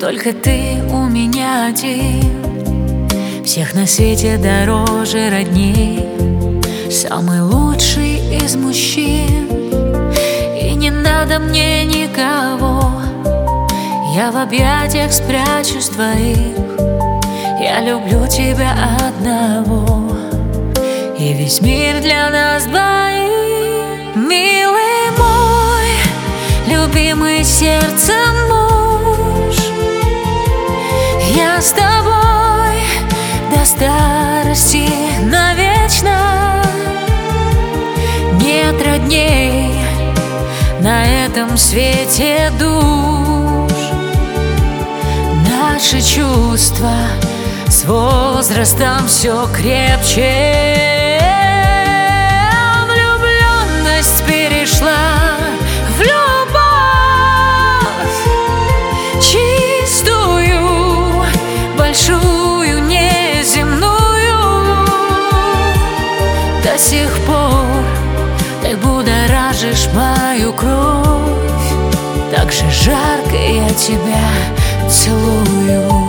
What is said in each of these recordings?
только ты у меня один. Всех на свете дороже родней, самый лучший из мужчин. И не надо мне никого, я в объятиях спрячусь твоих. Я люблю тебя одного, и весь мир для нас двоих. Милый мой, любимый сердцем муж, я с тобой до старости навечно. Нет родней на этом свете душ. Наши чувства с возрастом все крепче. Влюбленность перешла в любовь чистую, большую, неземную. До сих пор ты будоражишь мою кровь, так же жарко я тебя целую.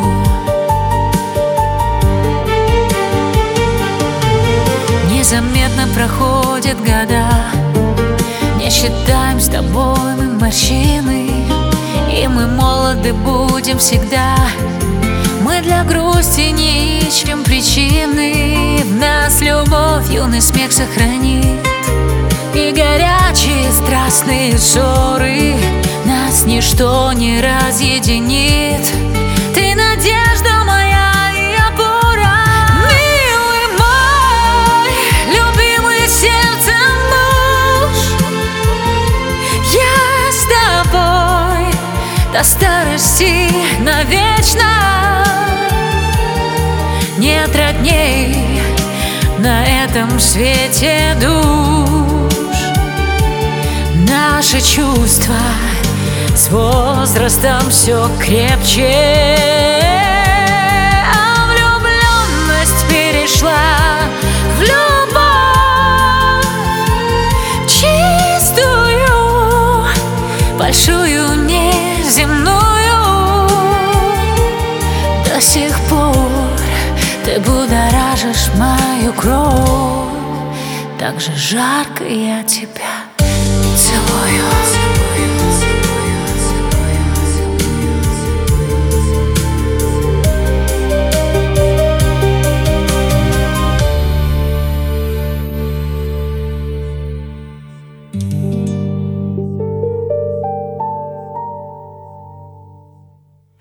Незаметно проходят года, не считаем с тобой мы морщины, и мы молоды будем всегда. Мы для грусти не ищем причины, в нас любовь, юный смех сохранит. И горячие страстные ссоры нас ничто не разъединит. Ты надежда моя и опора, милый мой, любимый сердцем муж. Я с тобой до старости навечно. Нет родней на этом свете душ. Наши чувства с возрастом все крепче. А влюбленность перешла в любовь чистую, большую, неземную. До сих пор ты будоражишь мою кровь, так же жарко я тебя целую.